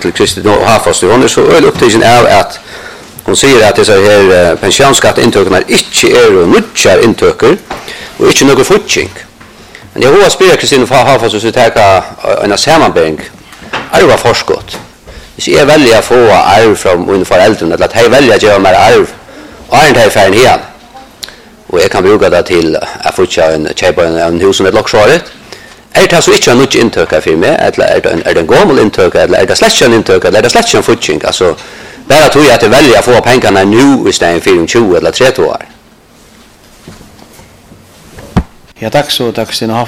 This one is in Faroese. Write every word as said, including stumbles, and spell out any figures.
till Kristi Hafast. Hon är så öl upptagen av att hon säger att det så här uh, pensionsskattintökarna inte är och nutjar intöker och inte någon futching. Men jag har spelat Kristin Hafast så ta en sammanbring. Arva forskott. Hvis jeg velger å få arv fra mine foreldre, eller at jeg velger å gjøre mer arv, og er ikke ferdig igjen, og jeg kan bruke det til å få kjøpe en, en hus som er loksvaret, er det så ikke noe inntøk for meg, eller er det en, er det en gammel inntøk, eller er det slett ikke en inntøk, eller er det slett ikke en futching? Altså, bare tror jeg at jeg velger å få pengene nå i stedet for tjue eller tretti år. Ja, takk så, takk Kristin.